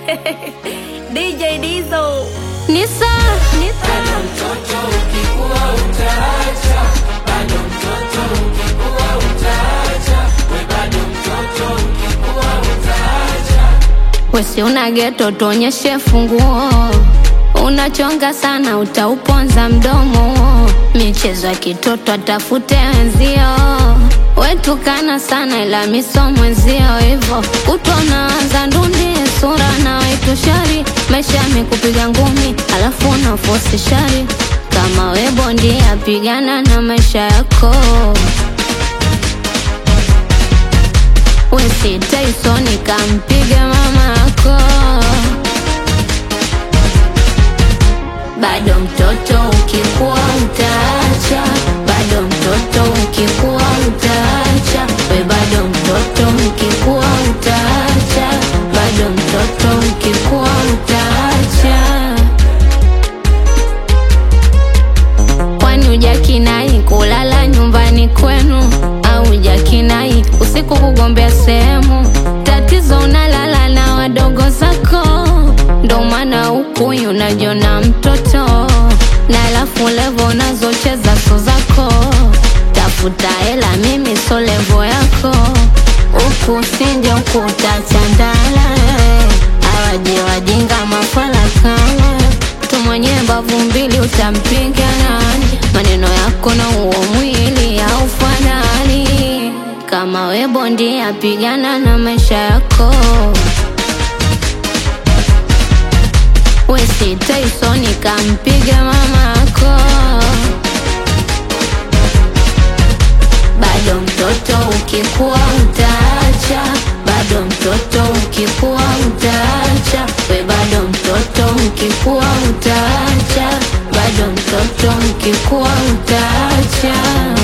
DJ Dizo Nisa bado mtoto ukikua utaacha, bado mtoto ukikua utaacha, we bado mtoto ukikua utaacha. wesi una geto tuonyeshe funguo, unachonga sana utauponza mdomo, michezo ya kitoto atafute wenzio, wetukana sana ila misomo wenzio, hivo utonaanza ndundi sura na wetu shari, maisha yamekupiga ngumi alafu unafosi shari, kama we bondia pigana na maisha yako. Wesi Tyson kampiga mama yako, bado mtoto ukikua utaacha, bado mtoto ukikua utaacha, we bado mtoto ukikua utaacha, bado mtoto ukikua utaacha. Kwani hujakinai kulala nyumbani kwenu, au hujakinai usiku kugombea sehemu, tatizo unalala na wadogo zako, ndo maana huku unajiona mtoto, na alafu levo unazocheza so zako, tafuta hela mimi so levo yako, huku sinje huku utachandala, awaje wajinga mafala kama tu mwenye mbavu mbili utampiga nani, maneno yako na uo mwili haufanani, kama we bondia pigana na maisha yako. Wesi Tyson kampiga mama yako, bado mtoto ukikua utaacha, bado mtoto ukikua utaacha, we bado mtoto ukikua utaacha, bado mtoto ukikua utaacha.